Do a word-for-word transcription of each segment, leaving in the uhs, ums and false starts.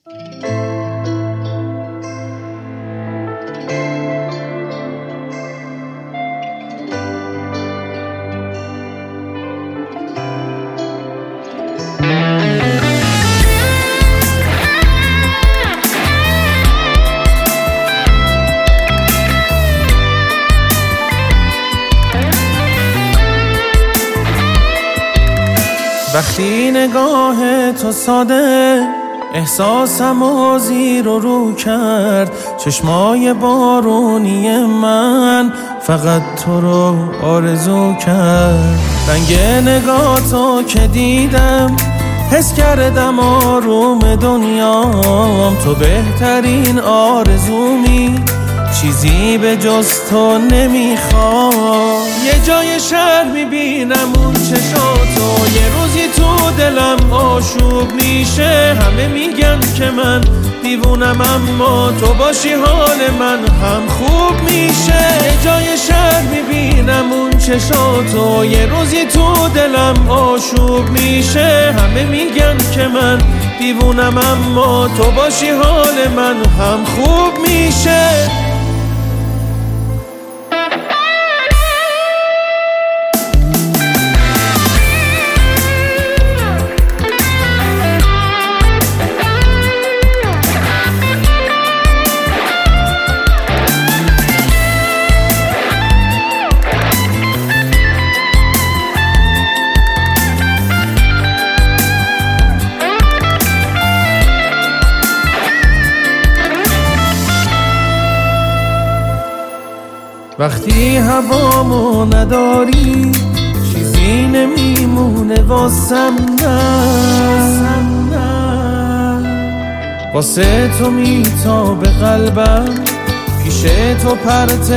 وقتی نگاه تو ساده احساسم و زیر و رو کرد، چشمای بارونی من فقط تو رو آرزو کرد. رنگ نگاه تو که دیدم حس کردم آروم دنیام، تو بهترین آرزومی، چیزی به جز تو نمیخوام. یه جای شهر میبینم اون چشاتو، یه روزی تو دلم آشوب میشه. همه میگن که من دیوونم اما تو باشی حال من هم خوب میشه. یه جای شهر میبینم اون چشاتو، یه روزی تو دلم آشوب میشه. همه میگن که من دیوونم اما تو باشی حال من هم خوب میشه. وقتی هوامو نداری چیزی نمیمونه واسم، نه واسه تو میتابه قلبم، پیش تو پرت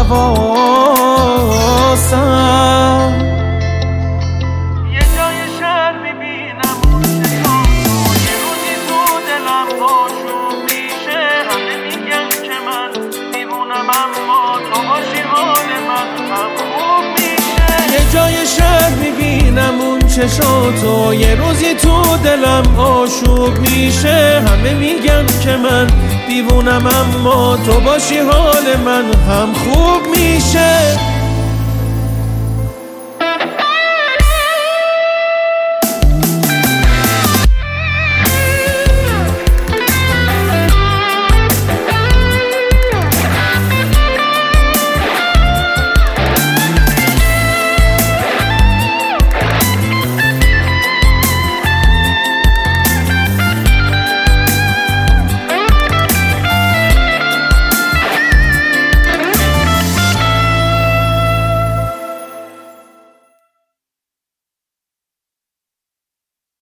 حواسم. یه جای شهر میبینم اون چشاتو، یه روزی تو دلم آشوب میشه. همه میگن که من دیوونم اما تو باشی حال من هم خوب میشه. یه جای شهر میبینم اون چشاتو، یه روزی تو دلم آشوب میشه. همه میگن که من دیوونم اما تو باشی حال من هم خوب میشه.